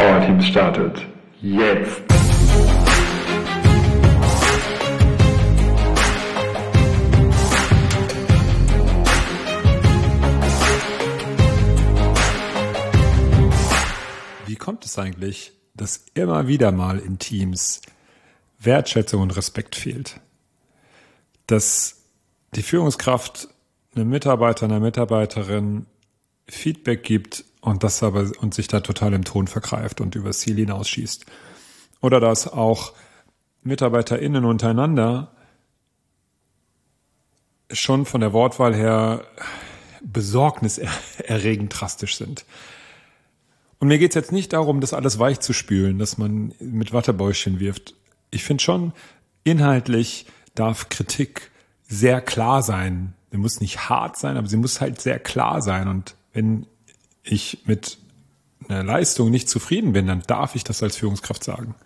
Powerteams startet jetzt. Wie kommt es eigentlich, dass immer wieder mal in Teams Wertschätzung und Respekt fehlt? Dass die Führungskraft einem Mitarbeiter, einer Mitarbeiterin Feedback gibt und sich da total im Ton vergreift und übers Ziel hinausschießt. Oder dass auch MitarbeiterInnen untereinander schon von der Wortwahl her besorgniserregend drastisch sind. Und mir geht's jetzt nicht darum, das alles weich zu spülen, dass man mit Wattebäuschen wirft. Ich finde schon, inhaltlich darf Kritik sehr klar sein. Sie muss nicht hart sein, aber sie muss halt sehr klar sein. Und wenn ich mit einer Leistung nicht zufrieden bin, dann darf ich das als Führungskraft sagen.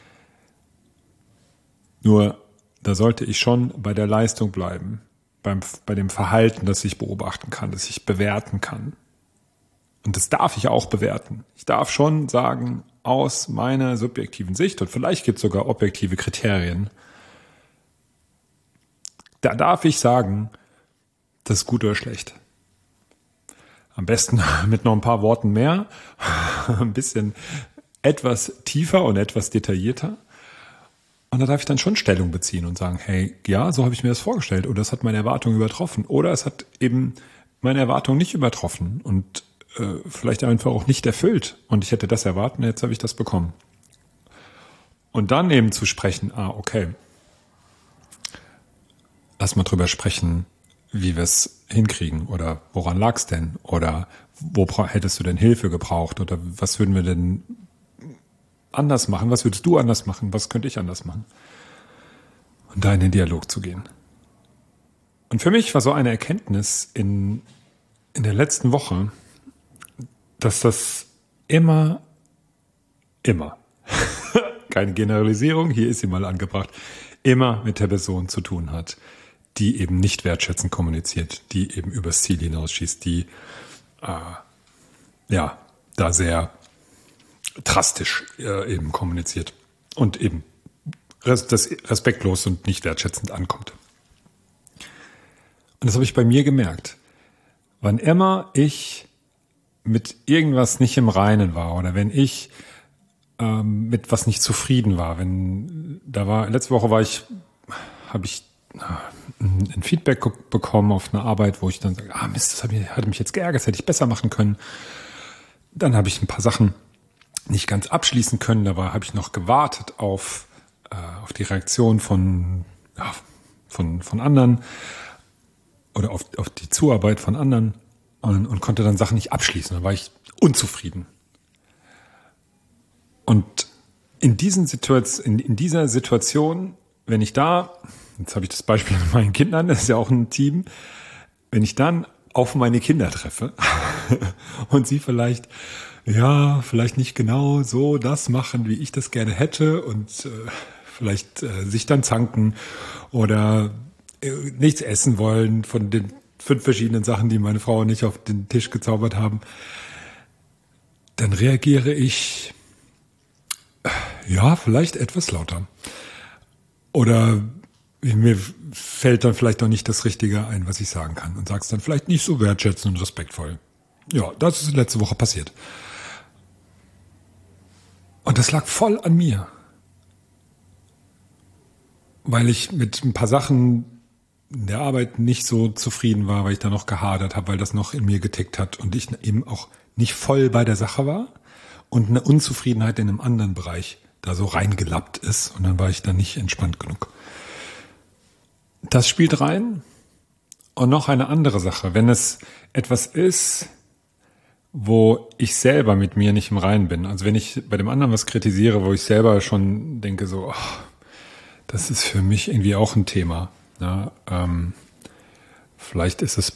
Nur, da sollte ich schon bei der Leistung bleiben, bei dem Verhalten, das ich beobachten kann, das ich bewerten kann. Und das darf ich auch bewerten. Ich darf schon sagen, aus meiner subjektiven Sicht, und vielleicht gibt es sogar objektive Kriterien, da darf ich sagen, das ist gut oder schlecht. Am besten mit noch ein paar Worten mehr, ein bisschen etwas tiefer und etwas detaillierter. Und da darf ich dann schon Stellung beziehen und sagen, hey, ja, so habe ich mir das vorgestellt, oder es hat meine Erwartung übertroffen, oder es hat eben meine Erwartung nicht übertroffen und vielleicht einfach auch nicht erfüllt. Und ich hätte das erwartet, jetzt habe ich das bekommen. Und dann eben zu sprechen, okay, lass mal drüber sprechen, wie wir es hinkriegen oder woran lag es denn oder wo hättest du denn Hilfe gebraucht oder was würden wir denn anders machen, was würdest du anders machen, was könnte ich anders machen und da in den Dialog zu gehen. Und für mich war so eine Erkenntnis in der letzten Woche, dass das immer, keine Generalisierung, hier ist sie mal angebracht, immer mit der Person zu tun hat, die eben nicht wertschätzend kommuniziert, die eben übers Ziel hinausschießt, die da sehr drastisch eben kommuniziert und eben das respektlos und nicht wertschätzend ankommt. Und das habe ich bei mir gemerkt. Wann immer ich mit irgendwas nicht im Reinen war oder wenn ich mit was nicht zufrieden war, letzte Woche habe ich ein Feedback bekommen auf eine Arbeit, wo ich dann sage, Mist, das hat mich jetzt geärgert, das hätte ich besser machen können. Dann habe ich ein paar Sachen nicht ganz abschließen können, dabei habe ich noch gewartet auf die Reaktion von anderen oder auf die Zuarbeit von anderen und konnte dann Sachen nicht abschließen. Dann war ich unzufrieden. Und in dieser Situation, wenn ich da, jetzt habe ich das Beispiel mit meinen Kindern, das ist ja auch ein Team, wenn ich dann auf meine Kinder treffe und sie vielleicht nicht genau so das machen, wie ich das gerne hätte und vielleicht sich dann zanken oder nichts essen wollen von den 5 verschiedenen Sachen, die meine Frau nicht auf den Tisch gezaubert haben, dann reagiere ich vielleicht etwas lauter. Oder mir fällt dann vielleicht auch nicht das Richtige ein, was ich sagen kann und sage es dann vielleicht nicht so wertschätzend und respektvoll. Ja, das ist letzte Woche passiert. Und das lag voll an mir. Weil ich mit ein paar Sachen in der Arbeit nicht so zufrieden war, weil ich da noch gehadert habe, weil das noch in mir getickt hat und ich eben auch nicht voll bei der Sache war und eine Unzufriedenheit in einem anderen Bereich da so reingelappt ist und dann war ich da nicht entspannt genug. Das spielt rein. Und noch eine andere Sache, wenn es etwas ist, wo ich selber mit mir nicht im Reinen bin, also wenn ich bei dem anderen was kritisiere, wo ich selber schon denke so, das ist für mich irgendwie auch ein Thema. Ja, vielleicht ist es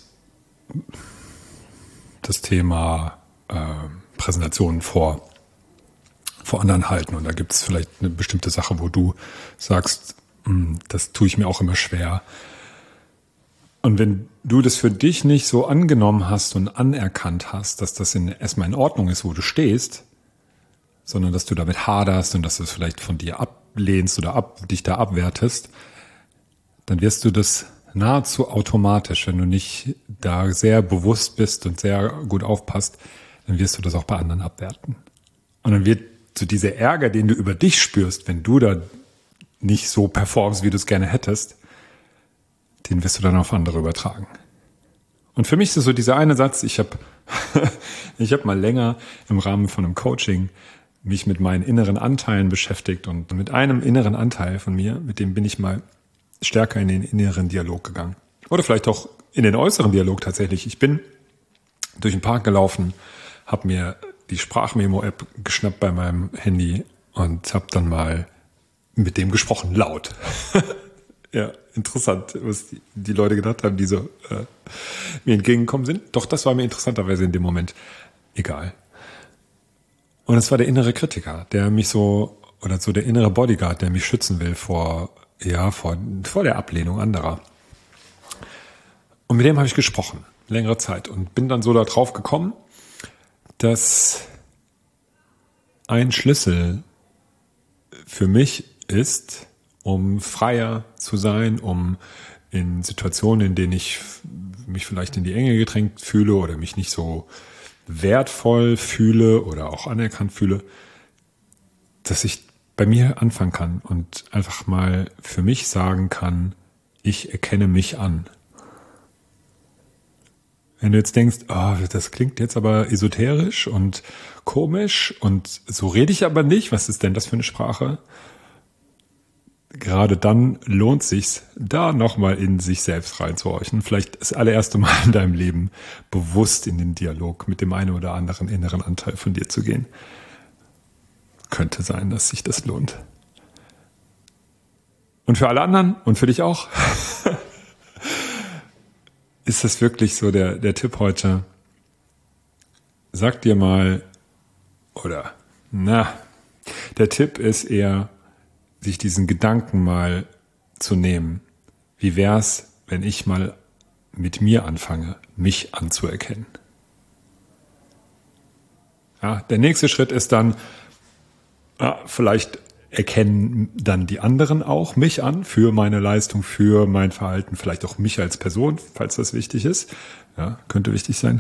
das Thema Präsentationen vor anderen halten und da gibt es vielleicht eine bestimmte Sache, wo du sagst, das tue ich mir auch immer schwer. Und wenn du das für dich nicht so angenommen hast und anerkannt hast, dass das erstmal in Ordnung ist, wo du stehst, sondern dass du damit haderst und dass du es vielleicht von dir ablehnst oder dich da abwertest, dann wirst du das nahezu automatisch, wenn du nicht da sehr bewusst bist und sehr gut aufpasst, dann wirst du das auch bei anderen abwerten. Und dann wird so dieser Ärger, den du über dich spürst, wenn du da nicht so performst, wie du es gerne hättest, den wirst du dann auf andere übertragen. Und für mich ist es so dieser eine Satz, ich habe mal länger im Rahmen von einem Coaching mich mit meinen inneren Anteilen beschäftigt und mit einem inneren Anteil von mir, mit dem bin ich mal stärker in den inneren Dialog gegangen. Oder vielleicht auch in den äußeren Dialog tatsächlich. Ich bin durch den Park gelaufen, habe mir die Sprachmemo-App geschnappt bei meinem Handy und habe dann mal mit dem gesprochen, laut. Ja, interessant, was die Leute gedacht haben, die so mir entgegengekommen sind. Doch das war mir interessanterweise in dem Moment egal. Und es war der innere Kritiker, der mich oder der innere Bodyguard, der mich schützen will vor der Ablehnung anderer. Und mit dem habe ich gesprochen, längere Zeit, und bin dann so da drauf gekommen, dass ein Schlüssel für mich ist, um freier zu sein, um in Situationen, in denen ich mich vielleicht in die Enge gedrängt fühle oder mich nicht so wertvoll fühle oder auch anerkannt fühle, dass ich bei mir anfangen kann und einfach mal für mich sagen kann, ich erkenne mich an. Wenn du jetzt denkst, das klingt jetzt aber esoterisch und komisch und so rede ich aber nicht, was ist denn das für eine Sprache? Gerade dann lohnt sich's, da nochmal in sich selbst reinzuhorchen. Vielleicht das allererste Mal in deinem Leben bewusst in den Dialog mit dem einen oder anderen inneren Anteil von dir zu gehen. Könnte sein, dass sich das lohnt. Und für alle anderen und für dich auch ist das wirklich so der Tipp heute. Sag dir mal, der Tipp ist eher, sich diesen Gedanken mal zu nehmen. Wie wär's, wenn ich mal mit mir anfange, mich anzuerkennen? Ja, der nächste Schritt ist dann, vielleicht erkennen dann die anderen auch mich an für meine Leistung, für mein Verhalten, vielleicht auch mich als Person, falls das wichtig ist. Ja, könnte wichtig sein.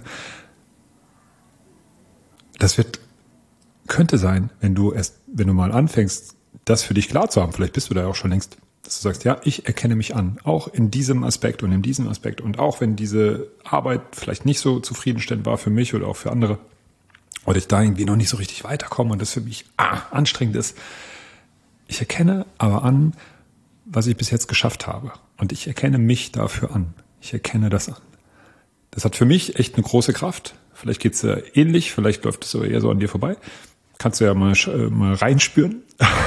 Das könnte sein, wenn du mal anfängst, das für dich klar zu haben. Vielleicht bist du da auch schon längst, dass du sagst, ja, ich erkenne mich an, auch in diesem Aspekt und in diesem Aspekt. Und auch wenn diese Arbeit vielleicht nicht so zufriedenstellend war für mich oder auch für andere, oder ich da irgendwie noch nicht so richtig weiterkomme und das für mich anstrengend ist. Ich erkenne aber an, was ich bis jetzt geschafft habe. Und ich erkenne mich dafür an. Ich erkenne das an. Das hat für mich echt eine große Kraft. Vielleicht geht's ähnlich, vielleicht läuft es so eher so an dir vorbei. Kannst du ja mal reinspüren.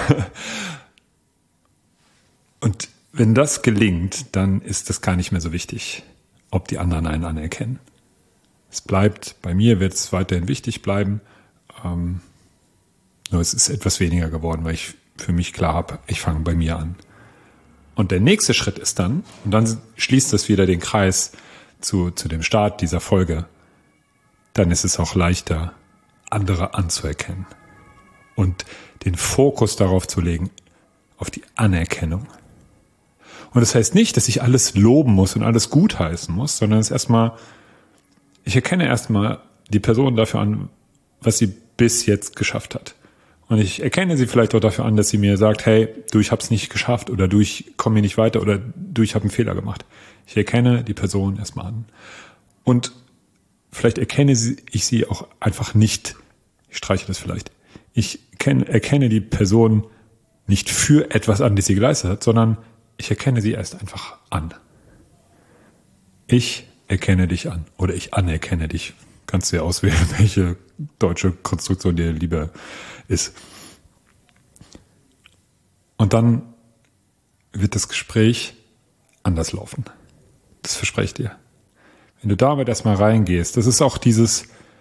Und wenn das gelingt, dann ist das gar nicht mehr so wichtig, ob die anderen einen anerkennen. Es bleibt, bei mir wird es weiterhin wichtig bleiben. Nur es ist etwas weniger geworden, weil ich für mich klar habe, ich fange bei mir an. Und der nächste Schritt ist dann, und dann schließt das wieder den Kreis zu dem Start dieser Folge, dann ist es auch leichter, andere anzuerkennen und den Fokus darauf zu legen, auf die Anerkennung. Und das heißt nicht, dass ich alles loben muss und alles gutheißen muss, sondern es ist erstmal, ich erkenne erstmal die Person dafür an, was sie bis jetzt geschafft hat. Und ich erkenne sie vielleicht auch dafür an, dass sie mir sagt, hey, du, ich hab's nicht geschafft oder du, ich komme hier nicht weiter oder du, ich habe einen Fehler gemacht. Ich erkenne die Person erstmal an. Und vielleicht erkenne ich sie auch einfach nicht. Ich streiche das vielleicht. Ich erkenne die Person nicht für etwas an, das sie geleistet hat, sondern ich erkenne sie erst einfach an. Ich erkenne dich an oder ich anerkenne dich. Kannst du ja auswählen, welche deutsche Konstruktion dir lieber ist. Und dann wird das Gespräch anders laufen. Das verspreche ich dir. Wenn du damit erstmal reingehst, das ist auch dieses,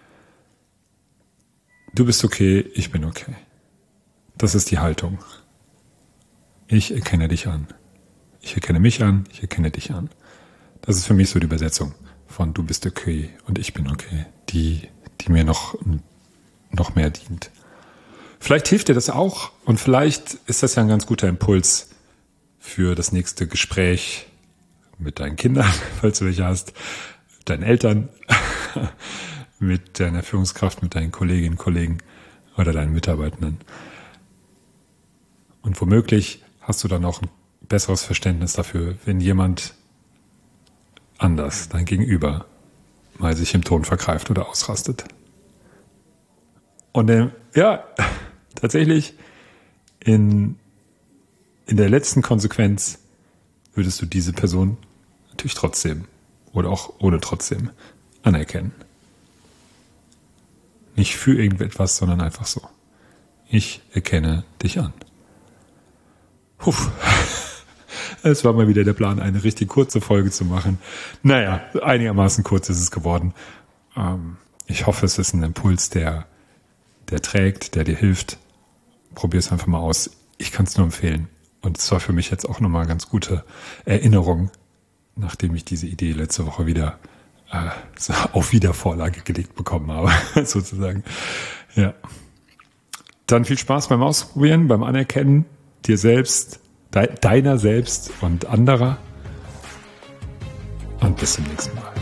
du bist okay, ich bin okay. Das ist die Haltung. Ich erkenne dich an. Ich erkenne mich an, ich erkenne dich an. Das ist für mich so die Übersetzung von du bist okay und ich bin okay, die mir noch mehr dient. Vielleicht hilft dir das auch und vielleicht ist das ja ein ganz guter Impuls für das nächste Gespräch mit deinen Kindern, falls du welche hast, mit deinen Eltern, mit deiner Führungskraft, mit deinen Kolleginnen, Kollegen oder deinen Mitarbeitenden. Und womöglich hast du dann auch ein besseres Verständnis dafür, wenn jemand anders, dein Gegenüber, mal sich im Ton vergreift oder ausrastet. Und tatsächlich in der letzten Konsequenz würdest du diese Person natürlich trotzdem oder auch ohne trotzdem anerkennen. Nicht für irgendetwas, sondern einfach so. Ich erkenne dich an. Es war mal wieder der Plan, eine richtig kurze Folge zu machen. Naja, einigermaßen kurz ist es geworden. Ich hoffe, es ist ein Impuls, der trägt, der dir hilft. Probier es einfach mal aus. Ich kann es nur empfehlen. Und es war für mich jetzt auch nochmal eine ganz gute Erinnerung, nachdem ich diese Idee letzte Woche wieder auf Wiedervorlage gelegt bekommen habe, sozusagen. Ja. Dann viel Spaß beim Ausprobieren, beim Anerkennen dir selbst, deiner selbst und anderer. Und bis zum nächsten Mal.